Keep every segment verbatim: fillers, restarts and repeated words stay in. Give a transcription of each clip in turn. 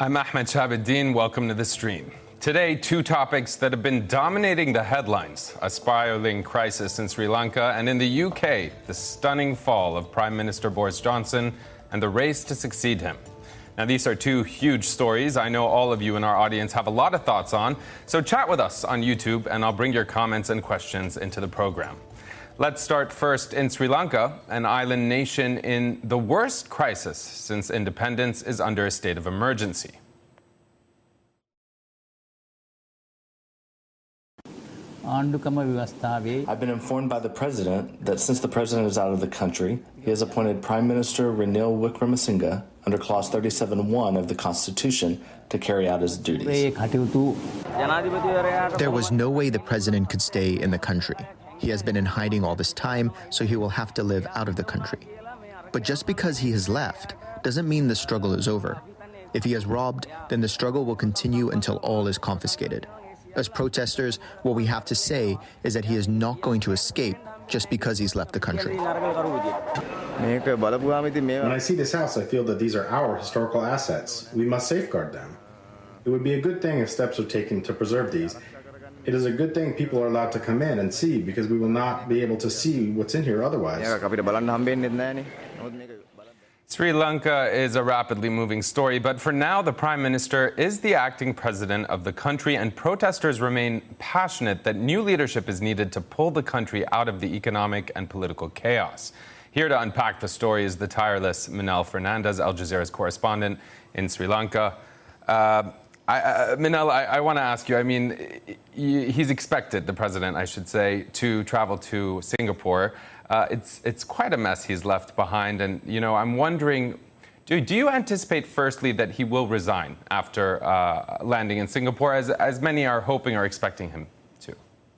I'm Ahmed Shahabuddin. Welcome to the stream. Today, two topics that have been dominating the headlines: a spiraling crisis in Sri Lanka, and in the U K, the stunning fall of Prime Minister Boris Johnson and the race to succeed him. Now, these are two huge stories I know all of you in our audience have a lot of thoughts on, so chat with us on YouTube and I'll bring your comments and questions into the program. Let's start first in Sri Lanka. An island nation in the worst crisis since independence is under a state of emergency. I've been informed by the president that since the president is out of the country, he has appointed Prime Minister Ranil Wickremesinghe under Clause thirty-seven point one of the Constitution to carry out his duties. There was no way the president could stay in the country. He has been in hiding all this time, so he will have to live out of the country. But just because he has left doesn't mean the struggle is over. If he has robbed, then the struggle will continue until all is confiscated. As protesters, what we have to say is that he is not going to escape just because he's left the country. When I see this house, I feel that these are our historical assets. We must safeguard them. It would be a good thing if steps are taken to preserve these. It is a good thing people are allowed to come in and see, because we will not be able to see what's in here otherwise. Sri Lanka is a rapidly moving story, but for now, the Prime Minister is the acting president of the country, and protesters remain passionate that new leadership is needed to pull the country out of the economic and political chaos. Here to unpack the story is the tireless Manel Fernandez, Al Jazeera's correspondent in Sri Lanka. Uh, I, uh, Manel, I, I want to ask you, I mean, he's expected, the president, I should say, to travel to Singapore. Uh, it's it's quite a mess he's left behind. And, you know, I'm wondering, do, do you anticipate, firstly, that he will resign after uh, landing in Singapore, as, as many are hoping or expecting him to?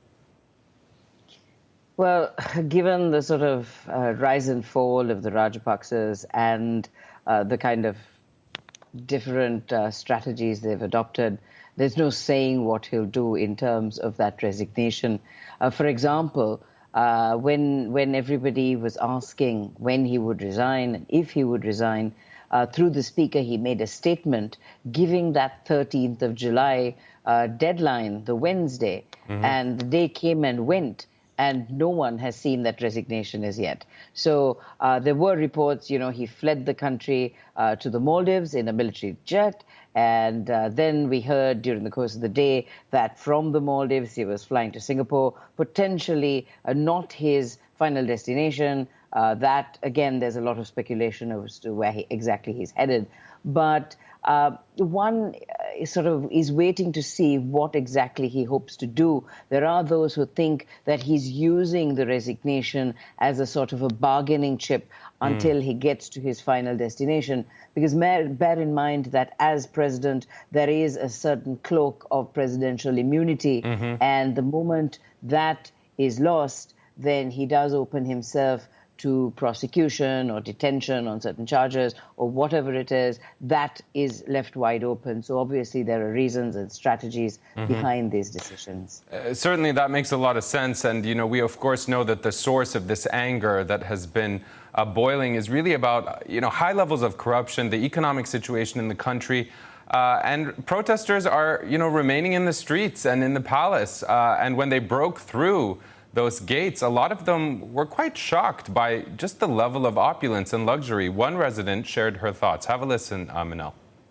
Well, given the sort of uh, rise and fall of the Rajapaksas and uh, the kind of different uh, strategies they've adopted, there's no saying what he'll do in terms of that resignation. Uh, for example, uh, when when everybody was asking when he would resign and if he would resign, uh, through the speaker he made a statement giving that thirteenth of July uh, deadline, the Wednesday, mm-hmm. and the day came and went. And no one has seen that resignation as yet. So uh, there were reports, you know, he fled the country uh, to the Maldives in a military jet. And uh, then we heard during the course of the day that from the Maldives, he was flying to Singapore, potentially uh, not his final destination. Uh, that, again, there's a lot of speculation as to where he, exactly he's headed. But uh, one uh, sort of is waiting to see what exactly he hopes to do. There are those who think that he's using the resignation as a sort of a bargaining chip until mm. he gets to his final destination. Because bear in mind that as president, there is a certain cloak of presidential immunity. Mm-hmm. And the moment that is lost, then he does open himself to prosecution or detention on certain charges or whatever it is, that is left wide open. So obviously there are reasons and strategies mm-hmm. behind these decisions. Uh, certainly that makes a lot of sense. And, you know, we of course know that the source of this anger that has been uh, boiling is really about, you know, high levels of corruption, the economic situation in the country. Uh, and protesters are, you know, remaining in the streets and in the palace. Uh, and when they broke through those gates, a lot of them were quite shocked by just the level of opulence and luxury. One resident shared her thoughts. Have a listen, uh, Manel.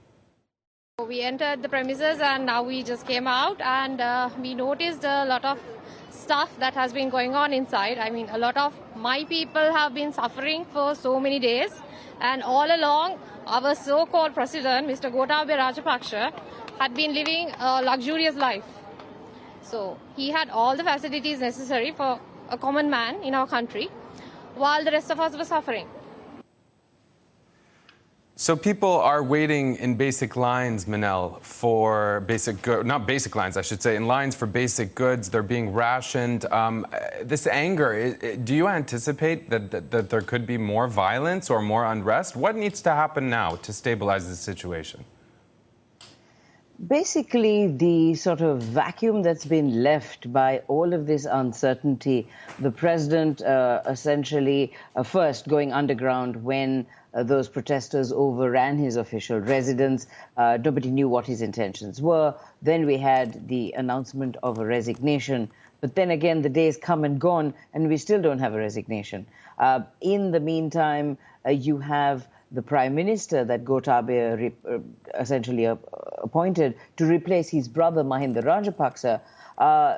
We entered the premises and now we just came out and uh, we noticed a lot of stuff that has been going on inside. I mean, a lot of my people have been suffering for so many days, and all along our so-called president, Mister Gotabaya Rajapaksa, had been living a luxurious life. So he had all the facilities necessary for a common man in our country, while the rest of us were suffering. So people are waiting in basic lines, Manel, for basic goods, not basic lines, I should say, in lines for basic goods. They're being rationed. Um, this anger, do you anticipate that, that, that there could be more violence or more unrest? What needs to happen now to stabilize the situation? Basically, the sort of vacuum that's been left by all of this uncertainty, the president uh, essentially uh, first going underground when uh, those protesters overran his official residence. Uh, nobody knew what his intentions were. Then we had the announcement of a resignation. But then again, the days come and gone, and we still don't have a resignation. Uh, in the meantime, uh, you have the prime minister that Gotabaya re- uh, essentially uh, appointed to replace his brother Mahinda Rajapaksa, uh,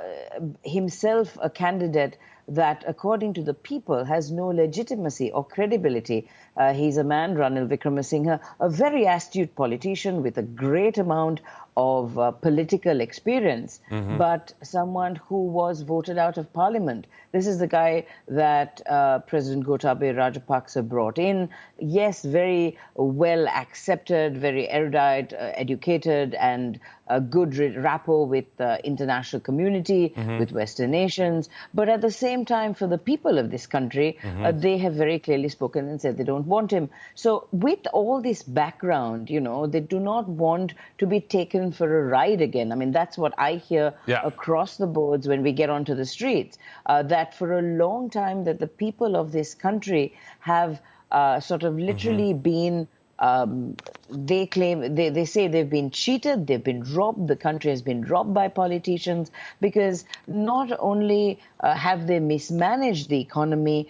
himself a candidate that, according to the people, has no legitimacy or credibility. Uh, he's a man, Ranil Wickremesinghe, a very astute politician with a great amount of uh, political experience, mm-hmm. but someone who was voted out of parliament. This is the guy that uh, President Gotabaya Rajapaksa brought in. Yes, very well accepted, very erudite, uh, educated, and a good rapport with the international community, mm-hmm. with Western nations. But at the same time, for the people of this country, mm-hmm. uh, they have very clearly spoken and said they don't want him. So with all this background, you know, they do not want to be taken for a ride again. I mean, that's what I hear yeah. across the boards when we get onto the streets, uh, that for a long time that the people of this country have uh, sort of literally mm-hmm. been Um, they claim, they, they say they've been cheated, they've been robbed, the country has been robbed by politicians, because not only uh, have they mismanaged the economy,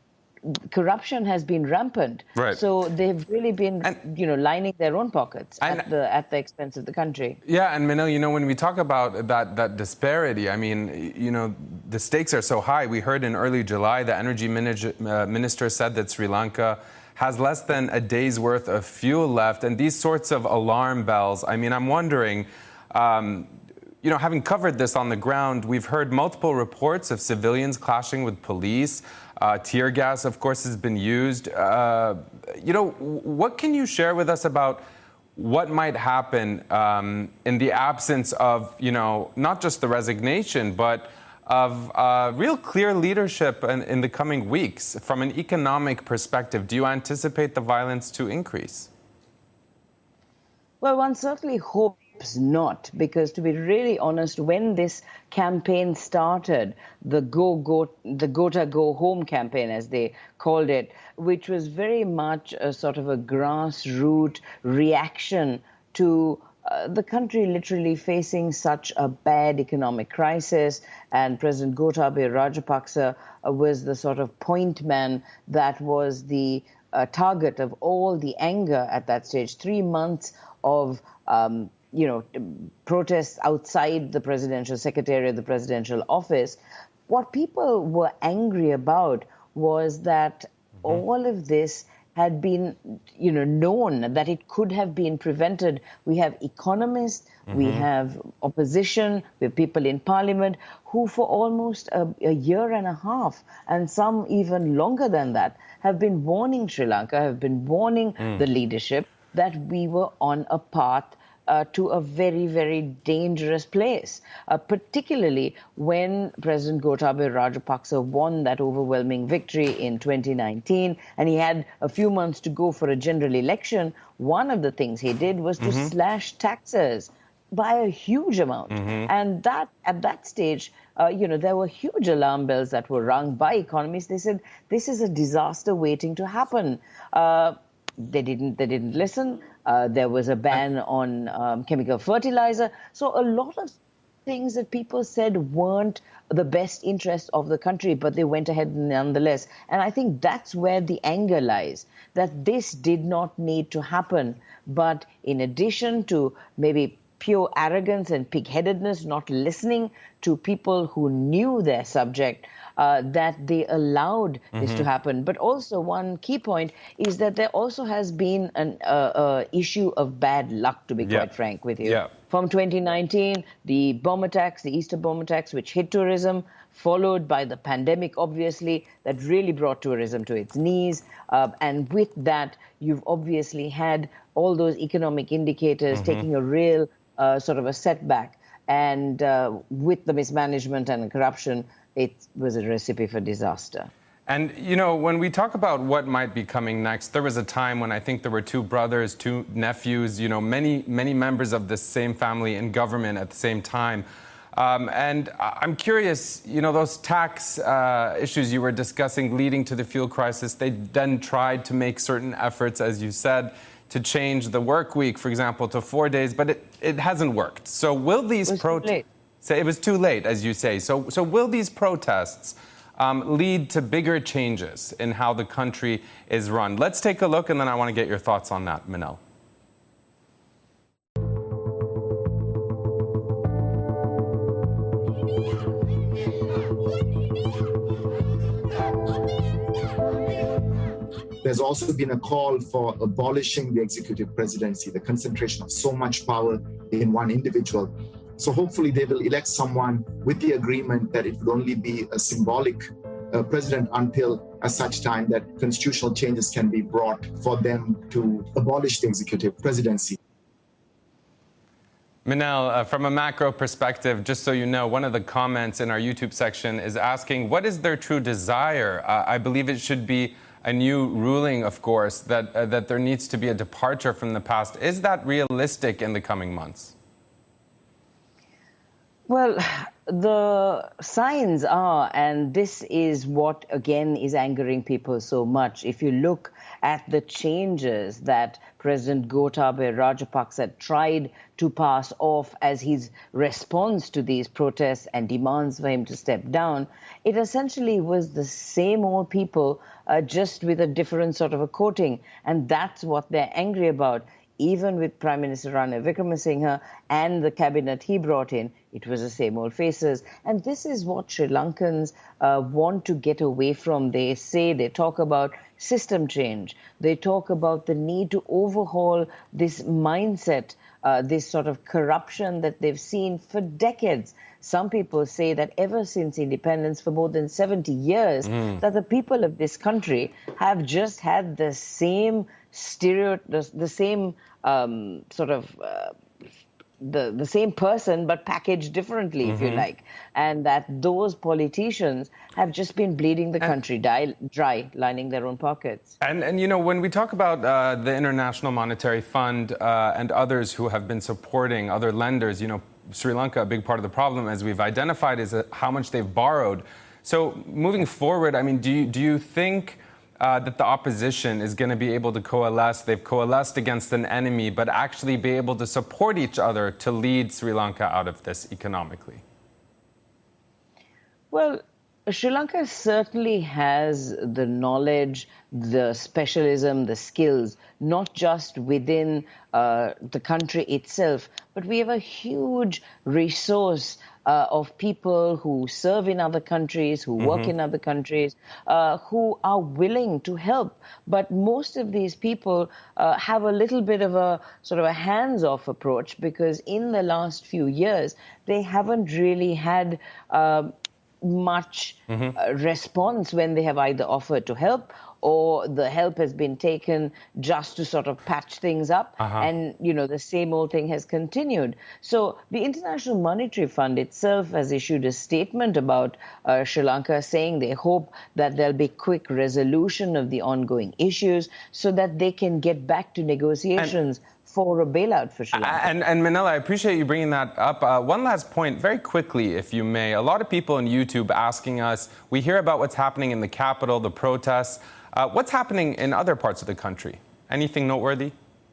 corruption has been rampant. Right. So they've really been, and, you know, lining their own pockets and, at the at the expense of the country. Yeah, and Manil, you know, when we talk about that that disparity, I mean, you know, the stakes are so high. We heard in early July the energy uh, minister said that Sri Lanka has less than a day's worth of fuel left, and these sorts of alarm bells. I mean, I'm wondering, um, you know, having covered this on the ground, we've heard multiple reports of civilians clashing with police. Uh, tear gas, of course, has been used. Uh, you know, what can you share with us about what might happen um, in the absence of, you know, not just the resignation, but of uh, real clear leadership in, in the coming weeks? From an economic perspective, do you anticipate the violence to increase? Well, one certainly hopes not, because to be really honest, when this campaign started, the Go Go the Gota Go Home campaign, as they called it, which was very much a sort of a grassroots reaction to Uh, the country literally facing such a bad economic crisis, and President Gotabaya Rajapaksa uh, was the sort of point man that was the uh, target of all the anger at that stage. Three months of, um, you know, protests outside the presidential secretariat, the presidential office. What people were angry about was that mm-hmm. all of this had been, you know, known, that it could have been prevented. We have economists, mm-hmm. we have opposition, we have people in parliament who for almost a, a year and a half, and some even longer than that, have been warning Sri Lanka, have been warning mm. the leadership that we were on a path Uh, to a very, very dangerous place, uh, particularly when President Gotabaya Rajapaksa won that overwhelming victory in twenty nineteen, and he had a few months to go for a general election. One of the things he did was mm-hmm. to slash taxes by a huge amount. Mm-hmm. And that, at that stage, uh, you know, there were huge alarm bells that were rung by economists. They said, this is a disaster waiting to happen. Uh, they didn't, they didn't listen. Uh, there was a ban on um, chemical fertilizer. So a lot of things that people said weren't the best interest of the country, but they went ahead nonetheless. And I think that's where the anger lies, that this did not need to happen. But in addition to maybe pure arrogance and pig-headedness, not listening to people who knew their subject, uh, that they allowed mm-hmm. this to happen. But also one key point is that there also has been an uh, uh, issue of bad luck, to be yeah. quite frank with you. Yeah. From twenty nineteen, the bomb attacks, the Easter bomb attacks, which hit tourism, followed by the pandemic, obviously, that really brought tourism to its knees. Uh, and with that, you've obviously had all those economic indicators mm-hmm. taking a real uh, sort of a setback. And uh, with the mismanagement and corruption, it was a recipe for disaster. And, you know, when we talk about what might be coming next, there was a time when I think there were two brothers, two nephews, you know, many, many members of the same family in government at the same time. Um, and I'm curious, you know, those tax uh, issues you were discussing leading to the fuel crisis, they then tried to make certain efforts, as you said, to change the work week, for example, to four days, but it, it hasn't worked. So will these protests... Say it was too late, as you say. So, so will these protests um, lead to bigger changes in how the country is run? Let's take a look, and then I want to get your thoughts on that, Manel. There's also been a call for abolishing the executive presidency, the concentration of so much power in one individual. So hopefully they will elect someone with the agreement that it would only be a symbolic uh, president until at such time that constitutional changes can be brought for them to abolish the executive presidency. Manel, uh, from a macro perspective, just so you know, one of the comments in our YouTube section is asking, what is their true desire? Uh, I believe it should be a new ruling, of course, that, uh, that there needs to be a departure from the past. Is that realistic in the coming months? Well, the signs are, and this is what, again, is angering people so much. If you look at the changes that President Gotabaya Rajapaksa tried to pass off as his response to these protests and demands for him to step down, it essentially was the same old people, uh, just with a different sort of a coating. And that's what they're angry about. Even with Prime Minister Ranil Wickremesinghe and the cabinet he brought in, it was the same old faces. And this is what Sri Lankans uh, want to get away from. They say, they talk about system change. They talk about the need to overhaul this mindset, uh, this sort of corruption that they've seen for decades. Some people say that ever since independence, for more than seventy years, mm. that the people of this country have just had the same stereo, the, the same um, sort of uh, the the same person, but packaged differently, mm-hmm. if you like, and that those politicians have just been bleeding the country dry, dry lining their own pockets. And and you know, when we talk about uh, the International Monetary Fund uh, and others who have been supporting other lenders, you know, Sri Lanka, a big part of the problem, as we've identified, is how much they've borrowed. So moving forward, I mean, do you, do you think uh, that the opposition is going to be able to coalesce? They've coalesced against an enemy, but actually be able to support each other to lead Sri Lanka out of this economically? Well, Sri Lanka certainly has the knowledge, the specialism, the skills, not just within uh, the country itself, but we have a huge resource uh, of people who serve in other countries, who mm-hmm. work in other countries, uh, who are willing to help. But most of these people uh, have a little bit of a sort of a hands-off approach, because in the last few years, they haven't really had uh, much mm-hmm. uh, response when they have either offered to help or the help has been taken just to sort of patch things up. Uh-huh. And, you know, the same old thing has continued. So the International Monetary Fund itself has issued a statement about uh, Sri Lanka, saying they hope that there'll be quick resolution of the ongoing issues so that they can get back to negotiations and- for a bailout for Sri Lanka. And, and Manila, I appreciate you bringing that up. Uh, one last point, very quickly, if you may. A lot of people on YouTube asking us, we hear about what's happening in the capital, the protests. Uh, what's happening in other parts of the country? Anything noteworthy?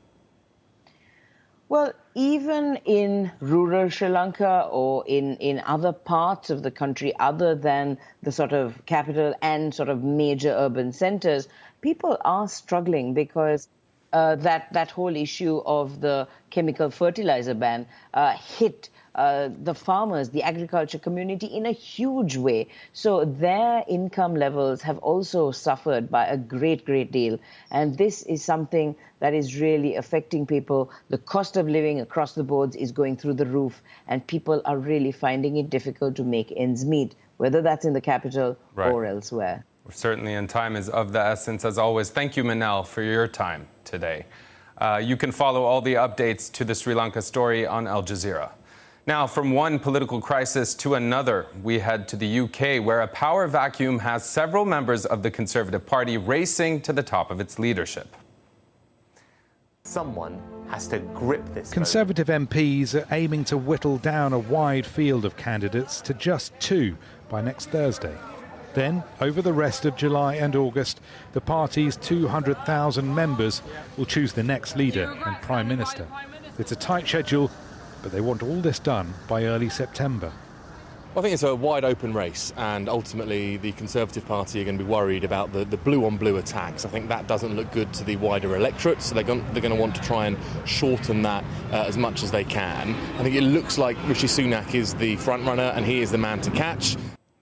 Well, even in rural Sri Lanka or in, in other parts of the country other than the sort of capital and sort of major urban centers, people are struggling because Uh, that, that whole issue of the chemical fertilizer ban uh, hit uh, the farmers, the agriculture community in a huge way. So their income levels have also suffered by a great, great deal. And this is something that is really affecting people. The cost of living across the boards is going through the roof, and people are really finding it difficult to make ends meet, whether that's in the capital right. or elsewhere. Certainly, and time is of the essence, as always. Thank you, Manel, for your time today. Uh, you can follow all the updates to the Sri Lanka story on Al Jazeera. Now, from one political crisis to another, we head to the U K, where a power vacuum has several members of the Conservative Party racing to the top of its leadership. Someone has to grip this. Conservative vote. M Ps are aiming to whittle down a wide field of candidates to just two by next Thursday. Then, over the rest of July and August, the party's two hundred thousand members will choose the next leader and Prime Minister. It's a tight schedule, but they want all this done by early September. Well, I think it's a wide-open race, and ultimately the Conservative Party are going to be worried about the, the blue-on-blue attacks. I think that doesn't look good to the wider electorate, so they're going, they're going to want to try and shorten that uh, as much as they can. I think it looks like Rishi Sunak is the front-runner, and he is the man to catch.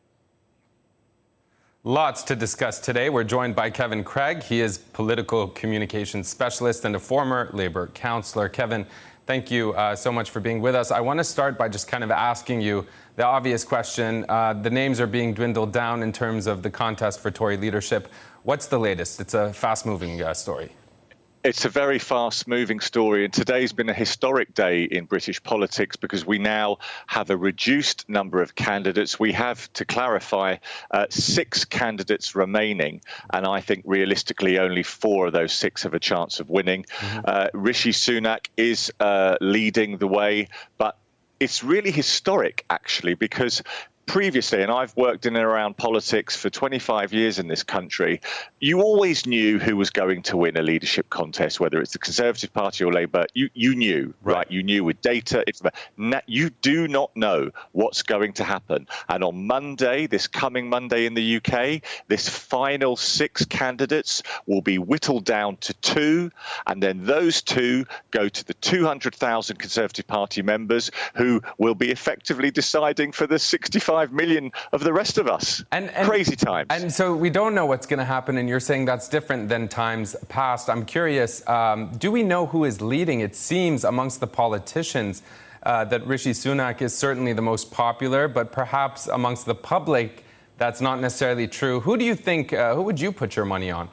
Lots to discuss today. We're joined by Kevin Craig. He is political communications specialist and a former Labour councillor. Kevin, thank you uh, so much for being with us. I want to start by just kind of asking you the obvious question. Uh, the names are being dwindled down in terms of the contest for Tory leadership. What's the latest? It's a fast-moving uh, story. It's a very fast-moving story, and today's been a historic day in British politics because we now have a reduced number of candidates. We have, to clarify, uh, six candidates remaining, and I think realistically only four of those six have a chance of winning. Mm-hmm. uh, Rishi Sunak is uh, leading the way, but it's really historic, actually, because previously, and I've worked in and around politics for twenty-five years in this country, you always knew who was going to win a leadership contest, whether it's the Conservative Party or Labour. You you knew, right? right? You knew with data. It's, you do not know what's going to happen. And on Monday, this coming Monday in the U K, this final six candidates will be whittled down to two, and then those two go to the two hundred thousand Conservative Party members who will be effectively deciding for the sixty-five million of the rest of us. And, and, Crazy times. And so we don't know what's going to happen, and you're saying that's different than times past. I'm curious, um, do we know who is leading? It seems amongst the politicians uh, that Rishi Sunak is certainly the most popular, but perhaps amongst the public that's not necessarily true. Who do you think, uh, who would you put your money on?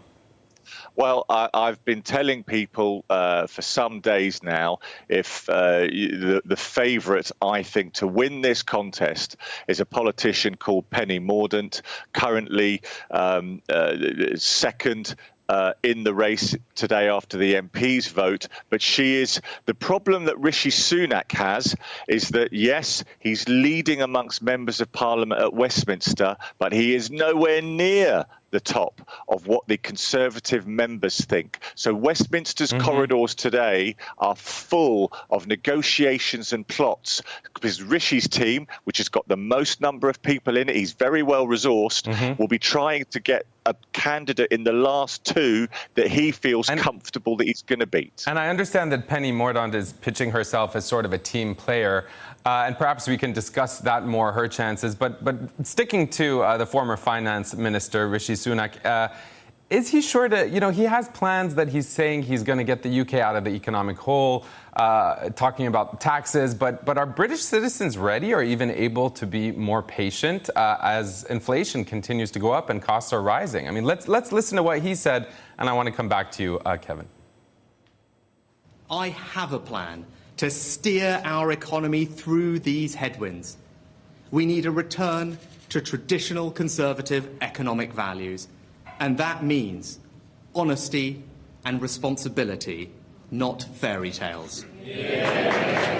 Well, I, I've been telling people uh, for some days now, if uh, the, the favourite, I think, to win this contest is a politician called Penny Mordaunt, currently um, uh, second Uh, in the race today after the M Ps vote. But she is, the problem that Rishi Sunak has is that, yes, he's leading amongst members of Parliament at Westminster, but he is nowhere near the top of what the Conservative members think. So Westminster's mm-hmm. corridors today are full of negotiations and plots because Rishi's team, which has got the most number of people in it, he's very well resourced, mm-hmm. will be trying to get a candidate in the last two that he feels and, comfortable that he's going to beat. And I understand that Penny Mordaunt is pitching herself as sort of a team player, uh, and perhaps we can discuss that more, her chances. But but sticking to uh, the former finance minister, Rishi Sunak, uh, is he sure to, you know, he has plans that he's saying he's going to get the U K out of the economic hole, uh, talking about taxes, but but are British citizens ready or even able to be more patient uh, as inflation continues to go up and costs are rising? I mean, let's let's listen to what he said, and I want to come back to you, uh, Kevin. I have a plan to steer our economy through these headwinds. We need a return to traditional Conservative economic values. And that means honesty and responsibility, not fairy tales. Yeah.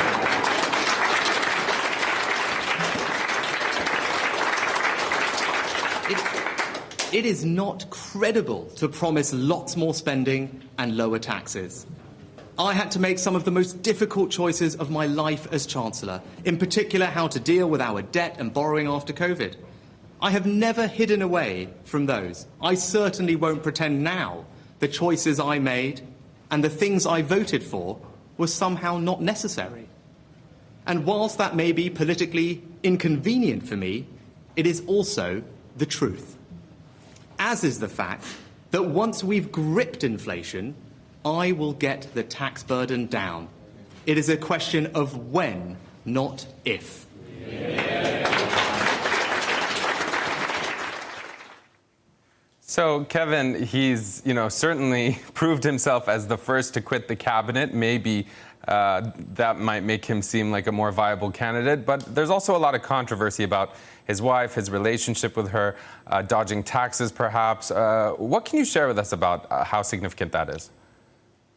It, it is not credible to promise lots more spending and lower taxes. I had to make some of the most difficult choices of my life as Chancellor, in particular how to deal with our debt and borrowing after COVID. I have never hidden away from those. I certainly won't pretend now the choices I made and the things I voted for were somehow not necessary. And whilst that may be politically inconvenient for me, it is also the truth. As is the fact that once we've gripped inflation, I will get the tax burden down. It is a question of when, not if. Yeah. So, Kevin, he's, you know, certainly proved himself as the first to quit the cabinet. Maybe uh, that might make him seem like a more viable candidate. But there's also a lot of controversy about his wife, his relationship with her, uh, dodging taxes, perhaps. Uh, what can you share with us about uh, how significant that is?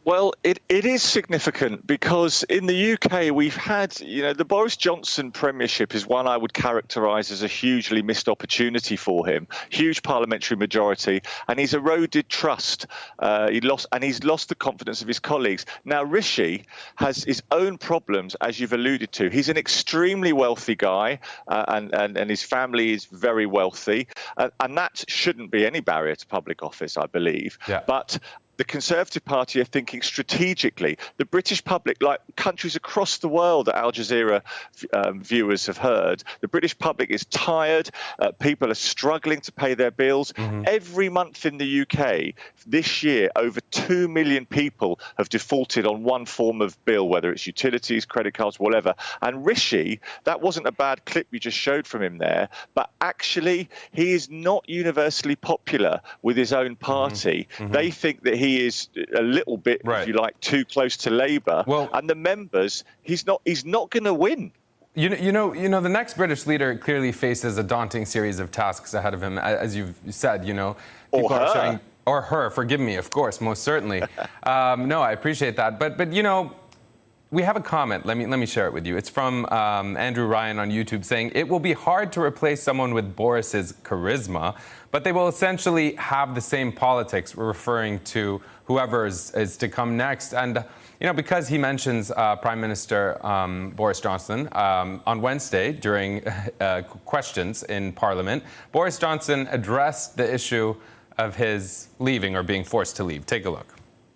Well, it, it is significant because in the U K we've had, you know, the Boris Johnson premiership is one I would characterise as a hugely missed opportunity for him. Huge parliamentary majority, and he's eroded trust. Uh, he lost, and he's lost the confidence of his colleagues. Now, Rishi has his own problems, as you've alluded to. He's an extremely wealthy guy, uh, and, and and his family is very wealthy, uh, and that shouldn't be any barrier to public office, I believe. Yeah. But the Conservative Party are thinking strategically. The British public, like countries across the world that Al Jazeera um, viewers have heard, the British public is tired. Uh, people are struggling to pay their bills. Mm-hmm. Every month in the U K this year, over two million people have defaulted on one form of bill, whether it's utilities, credit cards, whatever. And Rishi, that wasn't a bad clip you just showed from him there, but actually he is not universally popular with his own party. Mm-hmm. They think that he He is a little bit, right. if you like, too close to Labour. Well, and the members, he's not. He's not going to win. You know, you know, you know. The next British leader clearly faces a daunting series of tasks ahead of him, as you've said. You know, people or her. are showing, or her. Forgive me, of course, most certainly. um, no, I appreciate that. But, but you know. We have a comment. Let me let me share it with you. It's from um, Andrew Ryan on YouTube saying, it will be hard to replace someone with Boris's charisma, but they will essentially have the same politics, referring to whoever is, is to come next. And, you know, because he mentions uh, Prime Minister um, Boris Johnson um, on Wednesday during uh, questions in Parliament, Boris Johnson addressed the issue of his leaving or being forced to leave. Take a look.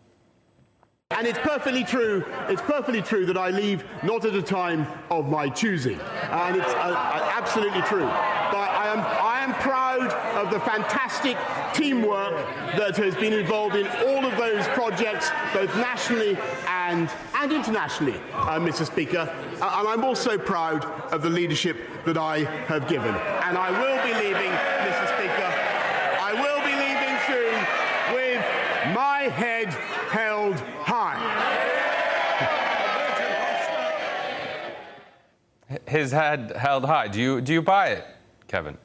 And it's perfectly true, it's perfectly true that I leave not at a time of my choosing. And it's uh, uh, absolutely true. But I am, I am proud of the fantastic teamwork that has been involved in all of those projects, both nationally and, and internationally, uh, Mister Speaker. Uh, and I'm also proud of the leadership that I have given. And I will be leaving, Mister Speaker, I will be leaving soon with my head held high. His head held high. Do you do you buy it, Kevin?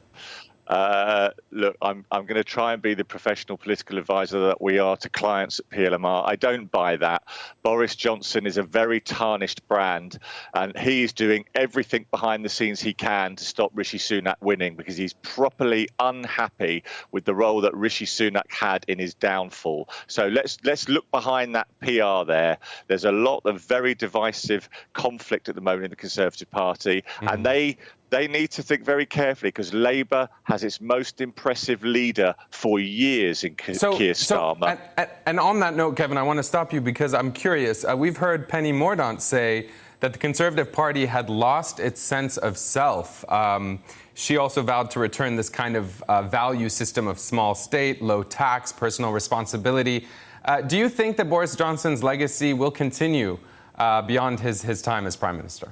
Uh, look, I'm I'm going to try and be the professional political advisor that we are to clients at P L M R. I don't buy that. Boris Johnson is a very tarnished brand, and he is doing everything behind the scenes he can to stop Rishi Sunak winning, because he's properly unhappy with the role that Rishi Sunak had in his downfall. So let's let's look behind that P R there. There's a lot of very divisive conflict at the moment in the Conservative Party, mm-hmm. and they. They need to think very carefully, because Labour has its most impressive leader for years in Keir so, Starmer. So, and, and on that note, Kevin, I want to stop you because I'm curious. Uh, we've heard Penny Mordaunt say that the Conservative Party had lost its sense of self. Um, she also vowed to return this kind of uh, value system of small state, low tax, personal responsibility. Uh, do you think that Boris Johnson's legacy will continue uh, beyond his, his time as Prime Minister?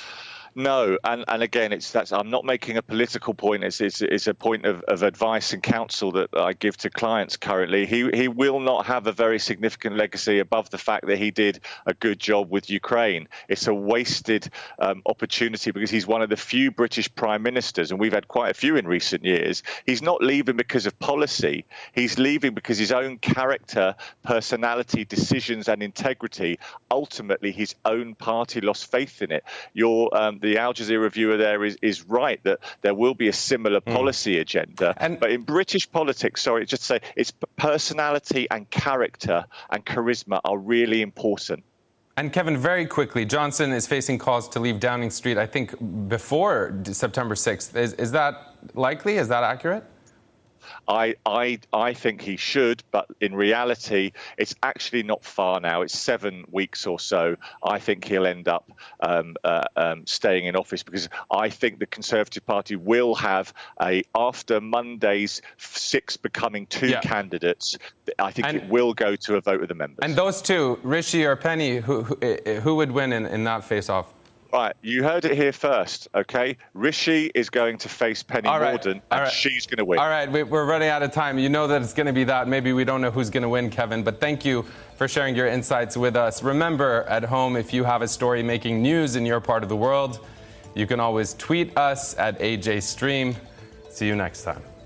No, and, and again, it's that's. I'm not making a political point. It's it's, it's a point of, of advice and counsel that I give to clients currently. He he will not have a very significant legacy above the fact that he did a good job with Ukraine. It's a wasted um, opportunity, because he's one of the few British prime ministers, and we've had quite a few in recent years. He's not leaving because of policy. He's leaving because his own character, personality, decisions, and integrity. Ultimately, his own party lost faith in it. Your um, the Al Jazeera reviewer there is, is right that there will be a similar policy mm. agenda. And but in British politics, sorry, just to say, it's personality and character and charisma are really important. And Kevin, very quickly, Johnson is facing calls to leave Downing Street, I think, before September sixth. Is, is that likely? Is that accurate? I, I I think he should, but in reality, it's actually not far now. It's seven weeks or so. I think he'll end up um, uh, um, staying in office, because I think the Conservative Party will have a, after Monday's six becoming two yeah. candidates, I think and, it will go to a vote of the members. And those two, Rishi or Penny, who who, who would win in, in that face-off? Right, you heard it here first, OK? Rishi is going to face Penny right. Mordaunt, and right. she's going to win. All right, we're running out of time. You know that it's going to be that. Maybe we don't know who's going to win, Kevin, but thank you for sharing your insights with us. Remember, at home, if you have a story making news in your part of the world, you can always tweet us at A J Stream. See you next time.